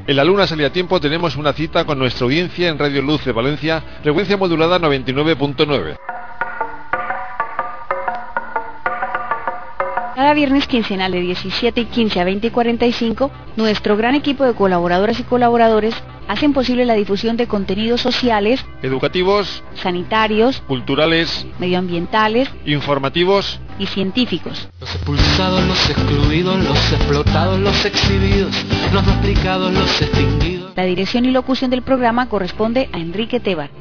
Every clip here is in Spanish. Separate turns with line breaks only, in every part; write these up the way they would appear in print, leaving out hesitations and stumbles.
En la Luna Salida a Tiempo tenemos una cita con nuestra audiencia en Radio Luz de Valencia, frecuencia modulada 99.9.
Cada viernes quincenal de 17:15 a 20:45, nuestro gran equipo de colaboradoras y colaboradores hacen posible la difusión de contenidos sociales,
educativos,
sanitarios,
culturales,
medioambientales,
informativos
y científicos.
Los expulsados, los excluidos, los explotados, los exhibidos, los no explicados, los extinguidos.
La dirección y locución del programa corresponde a Enrique Tebar.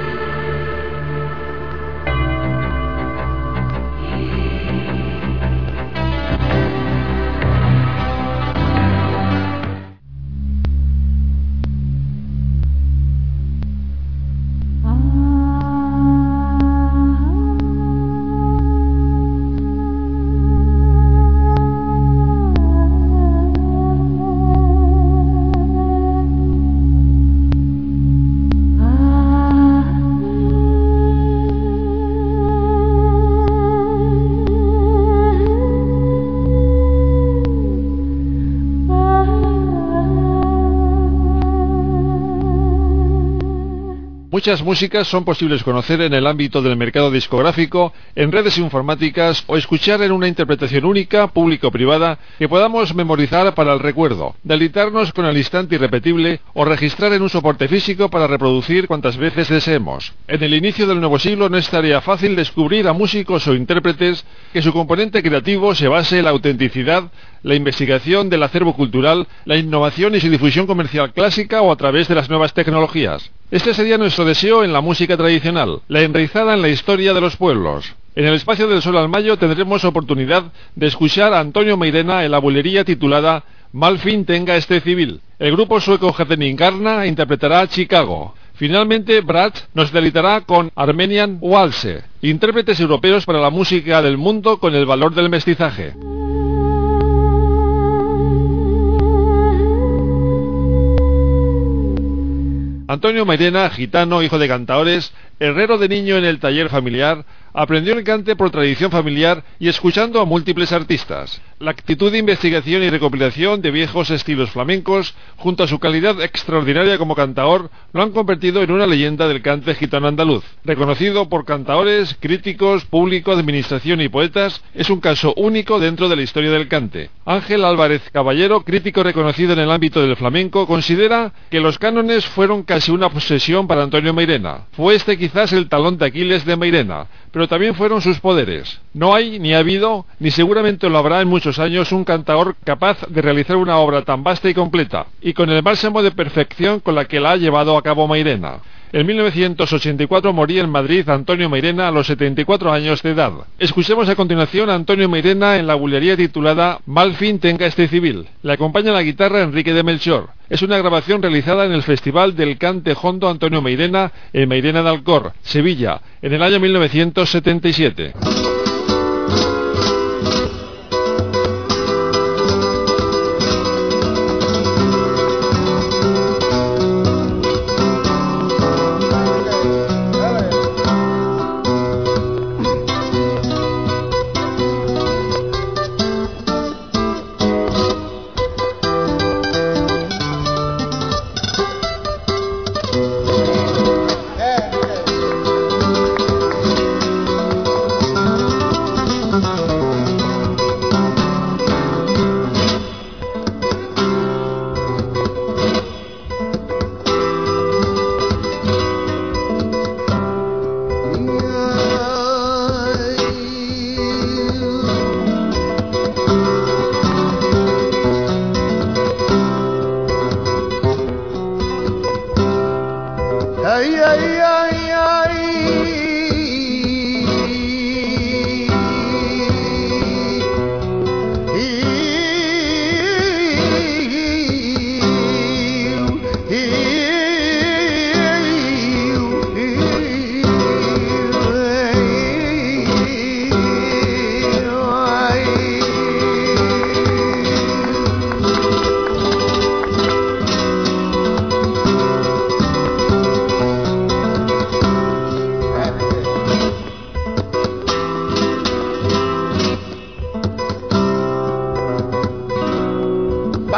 Muchas músicas son posibles conocer en el ámbito del mercado discográfico, en redes informáticas o escuchar en una interpretación única, pública o privada, que podamos memorizar para el recuerdo, deleitarnos con el instante irrepetible o registrar en un soporte físico para reproducir cuantas veces deseemos. En el inicio del nuevo siglo no es tarea fácil descubrir a músicos o intérpretes que su componente creativo se base en la autenticidad, la investigación del acervo cultural, la innovación y su difusión comercial clásica o a través de las nuevas tecnologías. Este sería nuestro deseo en la música tradicional, la enraizada en la historia de los pueblos. En el espacio del Sol al Mayo tendremos oportunidad de escuchar a Antonio Mairena en la bulería titulada Mal fin tenga este civil. El grupo sueco Hetheningarna interpretará Chicago. Finalmente, Brad nos deleitará con Armenian Waltz, intérpretes europeos para la música del mundo con el valor del mestizaje. Antonio Mairena, gitano, hijo de cantaores, herrero de niño en el taller familiar, aprendió el cante por tradición familiar y escuchando a múltiples artistas. La actitud de investigación y recopilación de viejos estilos flamencos, junto a su calidad extraordinaria como cantaor, lo han convertido en una leyenda del cante gitano andaluz. Reconocido por cantaores, críticos, público, administración y poetas, es un caso único dentro de la historia del cante. Ángel Álvarez Caballero, crítico reconocido en el ámbito del flamenco, considera que los cánones fueron casi una obsesión para Antonio Mairena. Fue este quizás el talón de Aquiles de Mairena, pero también fueron sus poderes. No hay, ni ha habido, ni seguramente lo habrá en muchos años, un cantaor capaz de realizar una obra tan vasta y completa, y con el máximo de perfección con la que la ha llevado a cabo Mairena. En 1984 moría en Madrid Antonio Mairena a los 74 años de edad. Escuchemos a continuación a Antonio Mairena en la bulería titulada Mal fin tenga este civil. Le acompaña la guitarra Enrique de Melchor. Es una grabación realizada en el Festival del Cante Hondo Antonio Mairena en Mairena de Alcor, Sevilla, en el año 1977.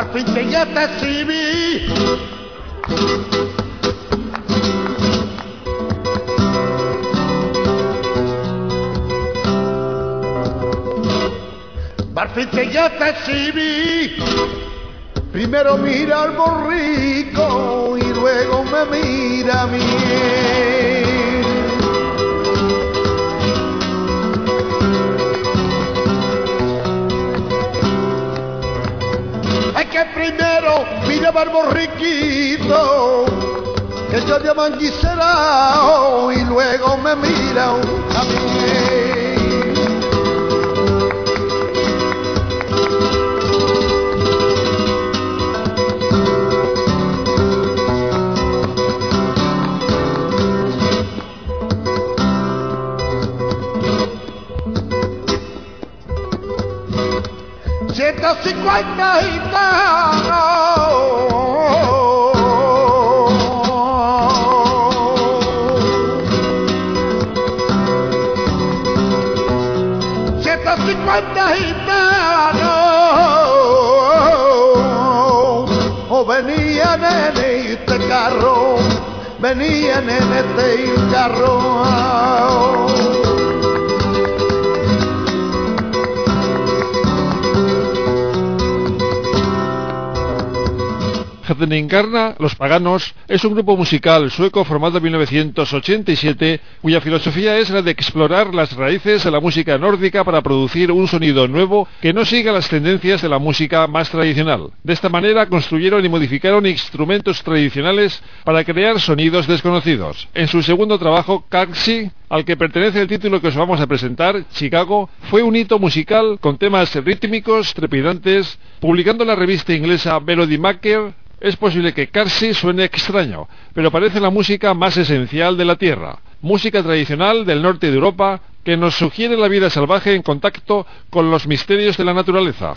fin que ya te exhibí. Al fin que ya te exhibí. Primero mira al borrico y luego me mira a mí. Hay que primero mira al borriquito que yo de manguicerao y luego me mira a mí. Ciento 50 gitanos, 150 gitanos, venían en este carro, venían en este carro.
Encarna Los Paganos es un grupo musical sueco formado en 1987 cuya filosofía es la de explorar las raíces de la música nórdica para producir un sonido nuevo que no siga las tendencias de la música más tradicional. De esta manera construyeron y modificaron instrumentos tradicionales para crear sonidos desconocidos. En su segundo trabajo, Kaxi, al que pertenece el título que os vamos a presentar, Chicago, fue un hito musical con temas rítmicos, trepidantes. Publicando en la revista inglesa Melody Maker, es posible que Kaxi suene extraño, pero parece la música más esencial de la Tierra. Música tradicional del norte de Europa que nos sugiere la vida salvaje en contacto con los misterios de la naturaleza.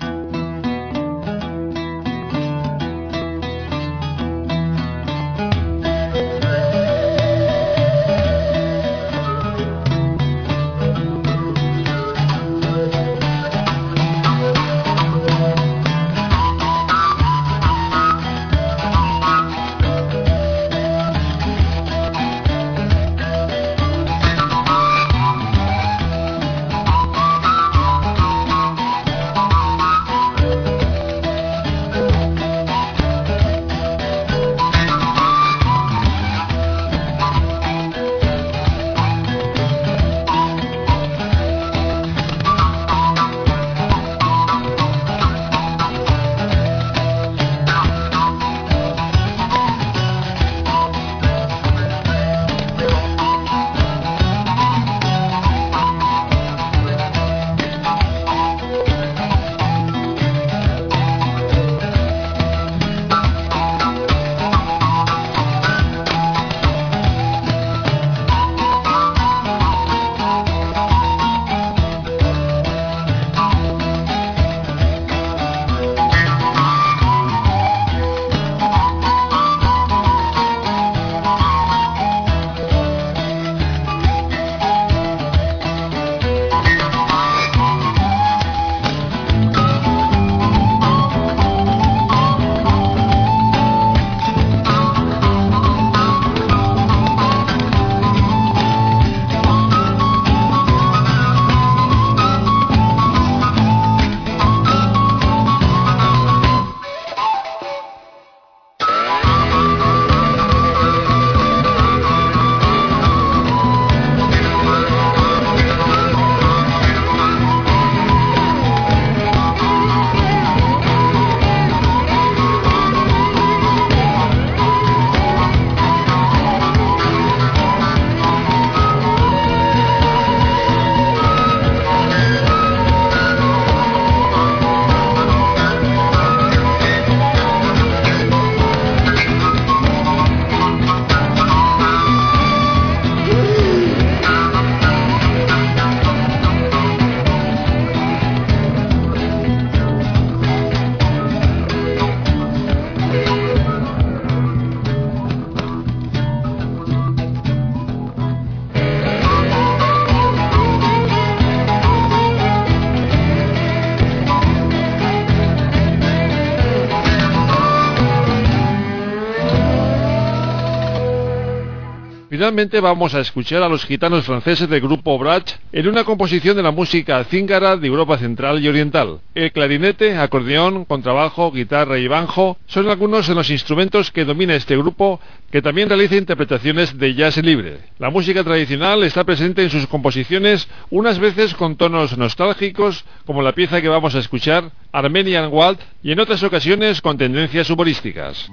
Finalmente vamos a escuchar a los gitanos franceses del grupo Brach en una composición de la música cíngara de Europa Central y Oriental. El clarinete, acordeón, contrabajo, guitarra y banjo son algunos de los instrumentos que domina este grupo, que también realiza interpretaciones de jazz libre. La música tradicional está presente en sus composiciones, unas veces con tonos nostálgicos, como la pieza que vamos a escuchar, Armenian Waltz, y en otras ocasiones con tendencias humorísticas.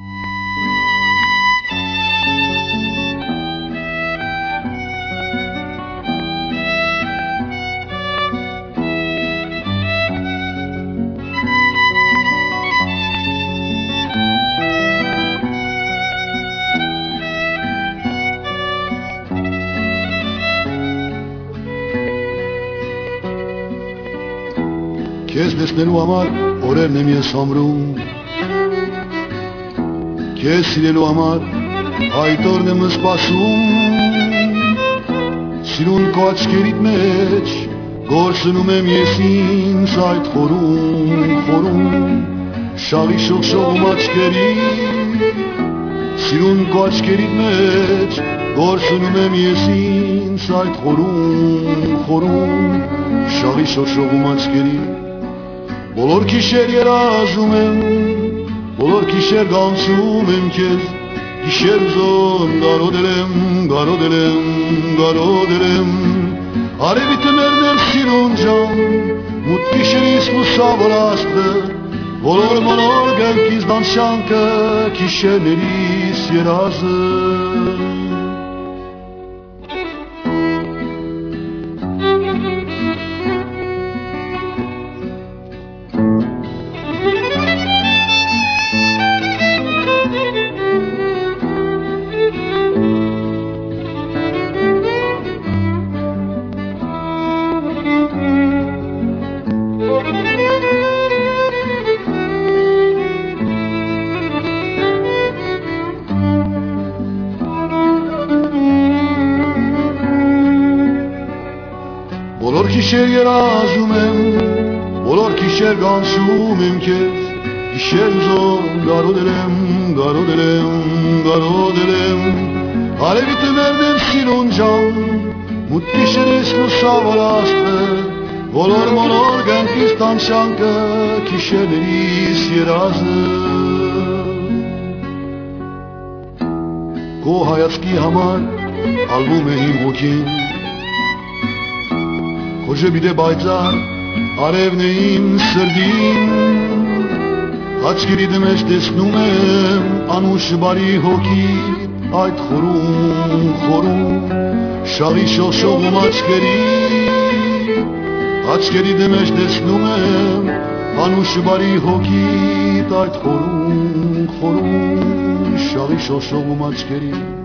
Քեզ տեսնելու համար օրերն եմ ես ամրում, քեզ սիրելու համար այդ օրն եմ սպասում, սիրուն քո աչքերիդ մեջ գործնում եմ ես ինձ այդ խորում, շաղի շողշողում աչքերի, սիրուն քո աչքերիդ մեջ գործնում եմ ես ինձ այդ խորում, շաղի շողշողում աչքերի. Բոլոր գիշեր երազում եմ, բոլոր գիշեր գանցում եմ քեզ, գիշեր զոն գարոդել եմ, արևի տներն եմ սիրուն ջան, մութ գիշերիս մուսավոր աստղը, բոլոր մոլոր գլքիս դանշանքը, գիշերներիս երազը. Բոլոր գիշեր երազում եմ, բոլոր գիշեր գանցում եմ քեզ, գիշեր զոն գարոդել եմ, արևի տներն եմ սիրուն ջան, մութ գիշերիս լուսավոր աստղը, բոլոր մոլոր գնքիս տանշանքը, գիշերներիս երազը. Քո հայացքի համար ալվում է իմ հոգին, Քո ժպիտը բայծար արևն է իմ սրտին, աչքերիդ մեջ տեսնում եմ անուշ բարի հոգի, այդ խորում, շաղի շողշողում աչքերիդ մեջ տեսնում եմ անուշ բարի հոգի, այդ խորում, շաղի շողշողում աչքերի.